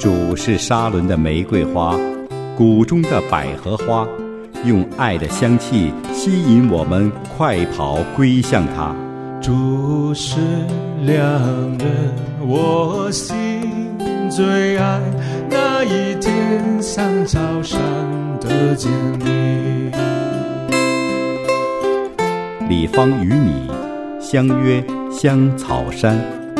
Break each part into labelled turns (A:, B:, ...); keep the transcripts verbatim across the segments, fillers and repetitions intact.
A: 主是沙伦的玫瑰花，谷中的百合花，用爱的香气吸引我们快跑归向他。
B: 主是良人，我心最爱，那一天像早上的见你。
A: 李芳与你相约香草山。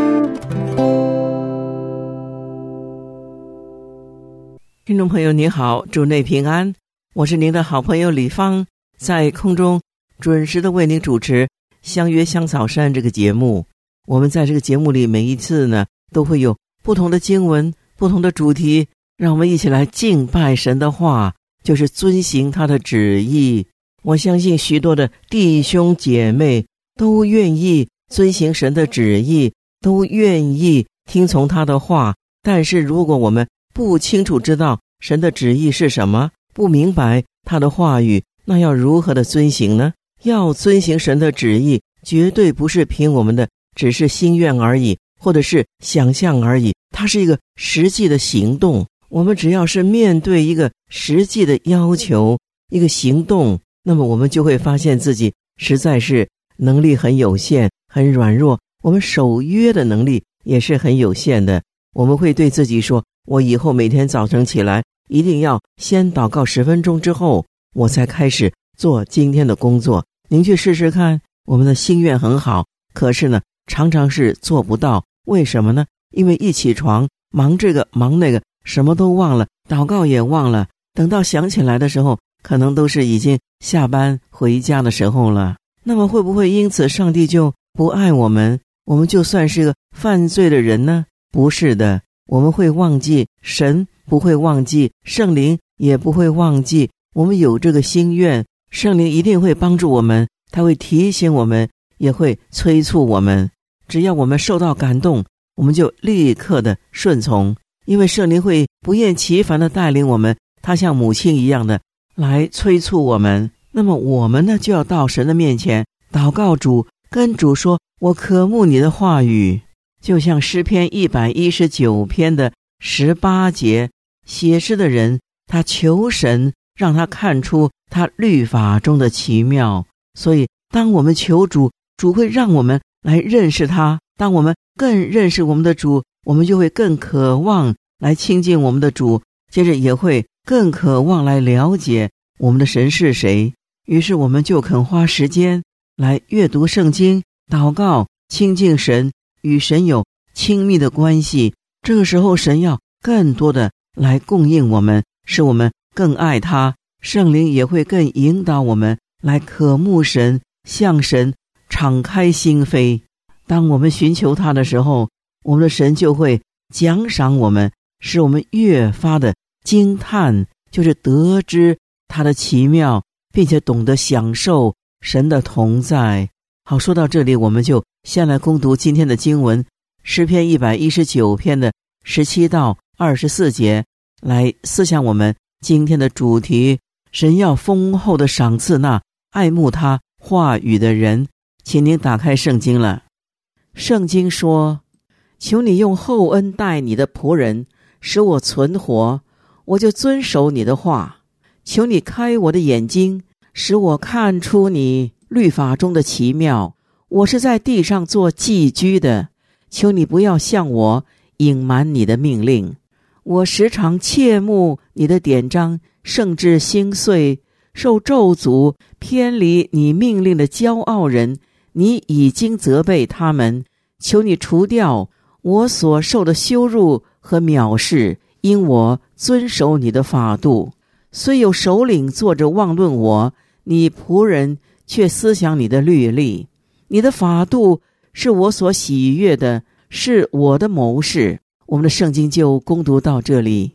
C: 听众朋友您好，主内平安，我是您的好朋友李芳，在空中准时的为您主持相约香草山这个节目。我们在这个节目里每一次呢都会有不同的经文，不同的主题，让我们一起来敬拜神的话，就是遵行他的旨意。我相信许多的弟兄姐妹都愿意遵行神的旨意，都愿意听从他的话，但是如果我们不清楚知道神的旨意是什么，不明白他的话语，那要如何的遵行呢？要遵行神的旨意，绝对不是凭我们的只是心愿而已，或者是想象而已，它是一个实际的行动。我们只要是面对一个实际的要求，一个行动，那么我们就会发现自己实在是能力很有限，很软弱，我们守约的能力也是很有限的。我们会对自己说，我以后每天早晨起来一定要先祷告十分钟之后，我才开始做今天的工作。您去试试看，我们的心愿很好，可是呢常常是做不到。为什么呢？因为一起床忙这个忙那个，什么都忘了，祷告也忘了，等到想起来的时候，可能都是已经下班回家的时候了。那么会不会因此上帝就不爱我们，我们就算是个犯罪的人呢？不是的，我们会忘记，神不会忘记，圣灵也不会忘记。我们有这个心愿，圣灵一定会帮助我们，他会提醒我们，也会催促我们。只要我们受到感动，我们就立刻的顺从，因为圣灵会不厌其烦的带领我们，他像母亲一样的来催促我们。那么我们呢，就要到神的面前祷告主，跟主说，我渴慕你的话语。就像诗篇一百一十九篇的十八节，写诗的人他求神让他看出他律法中的奇妙。所以当我们求主，主会让我们来认识他，当我们更认识我们的主，我们就会更渴望来亲近我们的主，接着也会更渴望来了解我们的神是谁。于是我们就肯花时间来阅读圣经，祷告，亲近神，与神有亲密的关系。这个时候神要更多的来供应我们，使我们更爱他，圣灵也会更引导我们来渴慕神，向神敞开心扉。当我们寻求他的时候，我们的神就会奖赏我们，使我们越发的惊叹，就是得知他的奇妙，并且懂得享受神的同在。好，说到这里，我们就先来攻读今天的经文，诗篇一百一十九篇的十七到二十四节，来思想我们今天的主题：神要丰厚的赏赐那爱慕他话语的人。请您打开圣经了。圣经说，求你用厚恩待你的仆人，使我存活，我就遵守你的话。求你开我的眼睛，使我看出你律法中的奇妙。我是在地上做寄居的，求你不要向我隐瞒你的命令。我时常切慕你的典章，甚至心碎，受咒诅，偏离你命令的骄傲人，你已经责备他们。求你除掉我所受的羞辱和藐视，因我遵守你的法度。虽有首领坐着妄论我，你仆人却思想你的律例。你的法度是我所喜悦的，是我的谋士。我们的圣经就攻读到这里。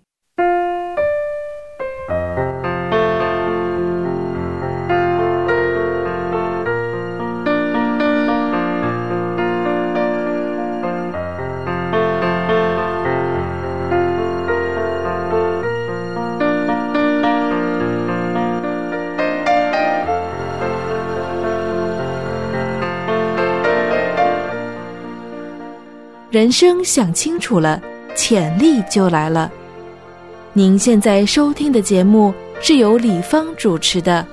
D: 人生想清楚了， 潜力就来了。您现在收听的节目是由李芳主持的。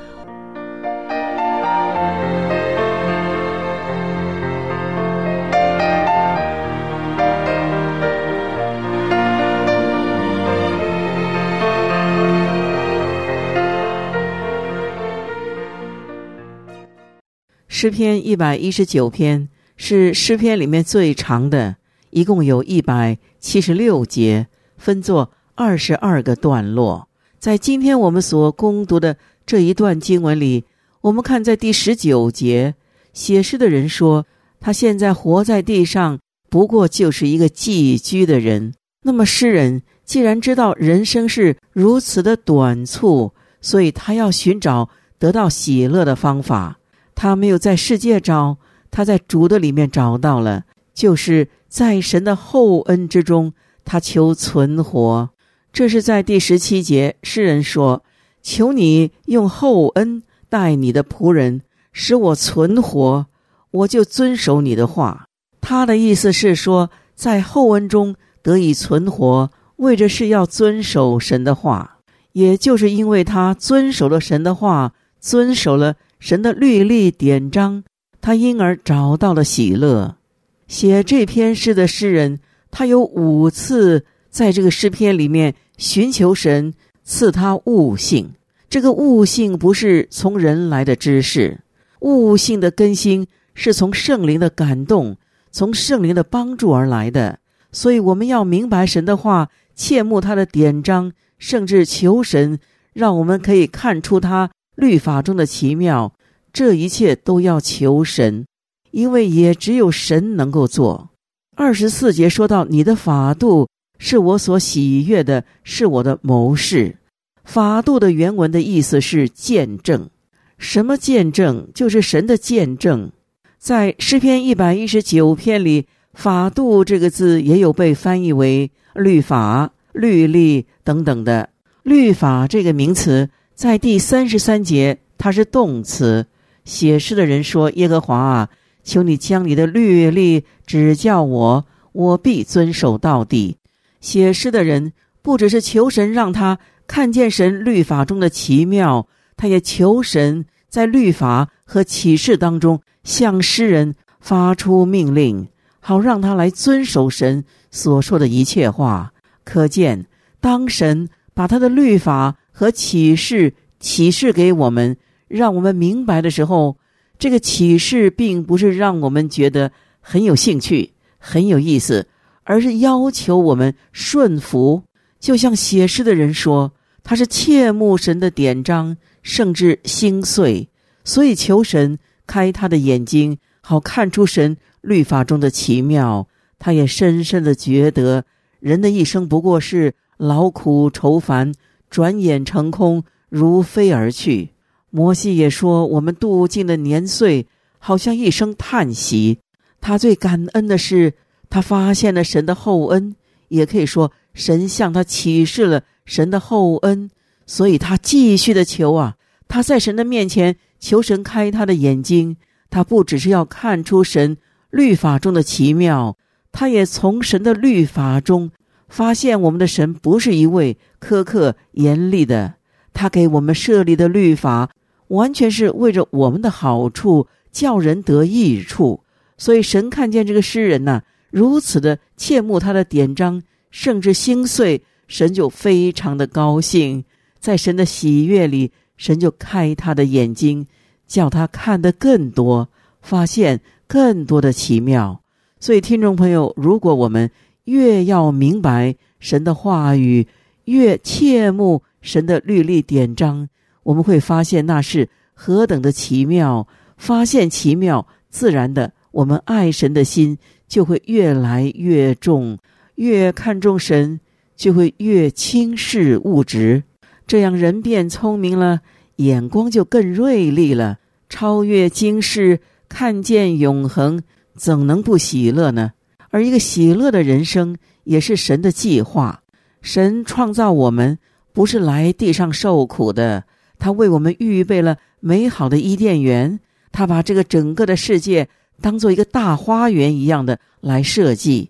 C: 诗篇一百一十九篇是诗篇里面最长的，一共有一百七十六节，分作二十二个段落。在今天我们所攻读的这一段经文里，我们看在第十九节，写诗的人说，他现在活在地上不过就是一个寄居的人。那么诗人既然知道人生是如此的短促，所以他要寻找得到喜乐的方法。他没有在世界找，他在主的里面找到了，就是在神的厚恩之中，他求存活。这是在第十七节，诗人说，求你用厚恩待你的仆人，使我存活，我就遵守你的话。他的意思是说，在厚恩中得以存活，为着是要遵守神的话。也就是因为他遵守了神的话，遵守了神的律例典章，他因而找到了喜乐。写这篇诗的诗人，他有五次在这个诗篇里面寻求神赐他悟性。这个悟性不是从人来的知识，悟性的更新是从圣灵的感动，从圣灵的帮助而来的。所以我们要明白神的话，切慕他的典章，甚至求神让我们可以看出他律法中的奇妙。这一切都要求神，因为也只有神能够做。二十四节说到，你的法度是我所喜悦的，是我的谋士。法度的原文的意思是见证。什么见证？就是神的见证。在诗篇一百一十九篇里，法度这个字也有被翻译为律法、律例等等的。律法这个名词在第三十三节它是动词。写诗的人说，耶和华啊，求你将你的律例指教我，我必遵守到底。写诗的人不只是求神让他看见神律法中的奇妙，他也求神在律法和启示当中向诗人发出命令，好让他来遵守神所说的一切话。可见当神把他的律法和启示启示给我们，让我们明白的时候，这个启示并不是让我们觉得很有兴趣很有意思，而是要求我们顺服。就像写诗的人说，他是切慕神的典章，甚至心碎，所以求神开他的眼睛，好看出神律法中的奇妙。他也深深地觉得人的一生不过是劳苦愁烦，转眼成空，如飞而去。摩西也说，我们度尽的年岁好像一声叹息。他最感恩的是他发现了神的厚恩，也可以说神向他启示了神的厚恩，所以他继续的求啊，他在神的面前求神开他的眼睛。他不只是要看出神律法中的奇妙，他也从神的律法中发现我们的神不是一位苛刻严厉的，他给我们设立的律法完全是为着我们的好处，叫人得益处。所以神看见这个诗人呐、啊，如此的切慕他的典章，甚至心碎，神就非常的高兴。在神的喜悦里，神就开他的眼睛，叫他看得更多，发现更多的奇妙。所以听众朋友，如果我们越要明白神的话语，越切慕神的律例典章，我们会发现那是何等的奇妙。发现奇妙，自然的我们爱神的心就会越来越重，越看重神就会越轻视物质，这样人变聪明了，眼光就更锐利了，超越今世，看见永恒，怎能不喜乐呢？而一个喜乐的人生也是神的计划。神创造我们不是来地上受苦的，他为我们预备了美好的伊甸园，他把这个整个的世界当做一个大花园一样的来设计，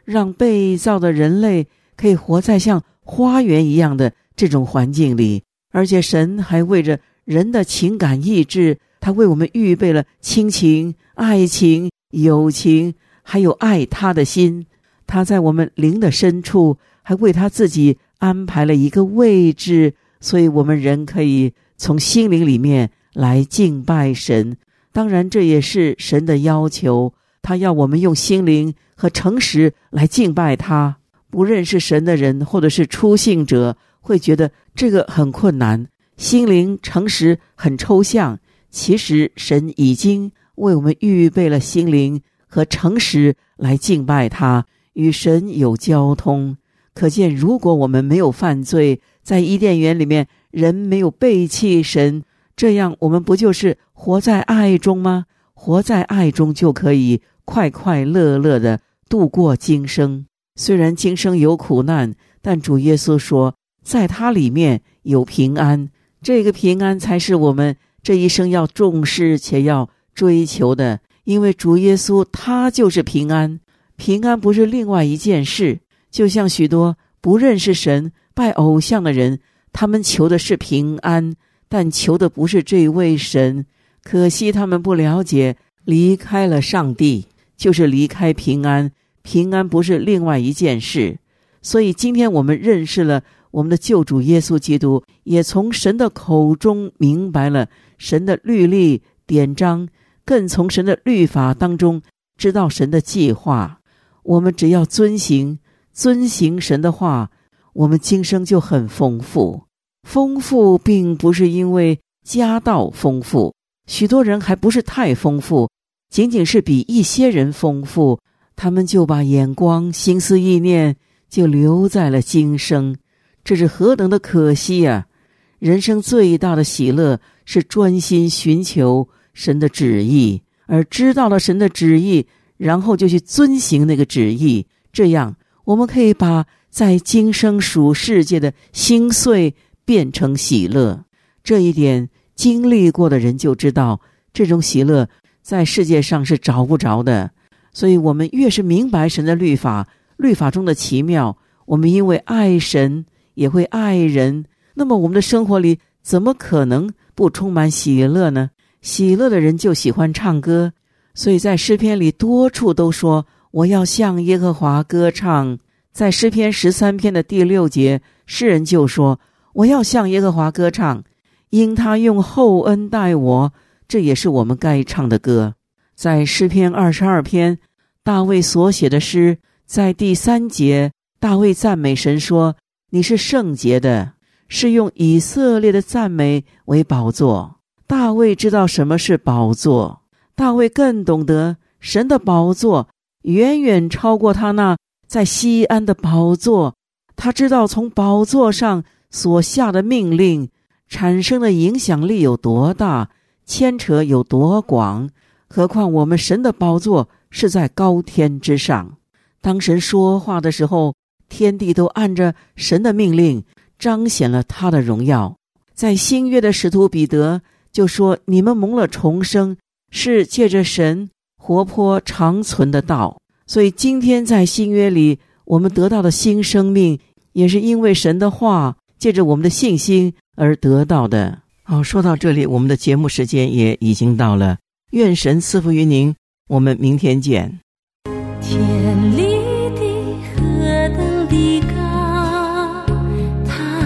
C: 让被造的人类可以活在像花园一样的这种环境里，而且神还为着人的情感意志，他为我们预备了亲情、爱情、友情，还有爱他的心。他在我们灵的深处还为他自己安排了一个位置，所以我们人可以从心灵里面来敬拜神。当然这也是神的要求，他要我们用心灵和诚实来敬拜他。不认识神的人或者是初信者会觉得这个很困难，心灵诚实很抽象。其实神已经为我们预备了心灵和诚实来敬拜他，与神有交通。可见如果我们没有犯罪，在伊甸园里面人没有背弃神，这样我们不就是活在爱中吗？活在爱中就可以快快乐乐地度过今生。虽然今生有苦难，但主耶稣说在他里面有平安，这个平安才是我们这一生要重视且要追求的。因为主耶稣他就是平安，平安不是另外一件事。就像许多不认识神拜偶像的人，他们求的是平安，但求的不是这位神。可惜他们不了解，离开了上帝就是离开平安，平安不是另外一件事。所以今天我们认识了我们的救主耶稣基督，也从神的口中明白了神的律例典章，更从神的律法当中知道神的计划。我们只要遵行遵行神的话，我们今生就很丰富。丰富并不是因为家道丰富，许多人还不是太丰富，仅仅是比一些人丰富，他们就把眼光心思意念就留在了今生，这是何等的可惜啊！人生最大的喜乐是专心寻求神的旨意，而知道了神的旨意，然后就去遵行那个旨意，这样我们可以把在今生属世界的心碎变成喜乐。这一点经历过的人就知道，这种喜乐在世界上是找不着的。所以我们越是明白神的律法，律法中的奇妙，我们因为爱神也会爱人，那么我们的生活里怎么可能不充满喜乐呢？喜乐的人就喜欢唱歌，所以在诗篇里多处都说我要向耶和华歌唱。在诗篇十三篇的第六节，诗人就说我要向耶和华歌唱，因他用厚恩待我，这也是我们该唱的歌。在诗篇二十二篇，大卫所写的诗，在第三节，大卫赞美神说你是圣洁的，是用以色列的赞美为宝座。大卫知道什么是宝座，大卫更懂得神的宝座远远超过他那在西安的宝座。他知道从宝座上所下的命令产生的影响力有多大，牵扯有多广，何况我们神的宝座是在高天之上。当神说话的时候，天地都按着神的命令彰显了他的荣耀。在新约的使徒彼得就说，你们蒙了重生，是借着神活泼长存的道。所以今天在新约里我们得到的新生命，也是因为神的话借着我们的信心而得到的。好，说到这里，我们的节目时间也已经到了，愿神赐福于您，我们明天见。
E: 天里的何等的高，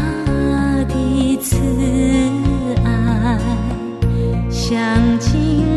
E: 他的慈爱像晴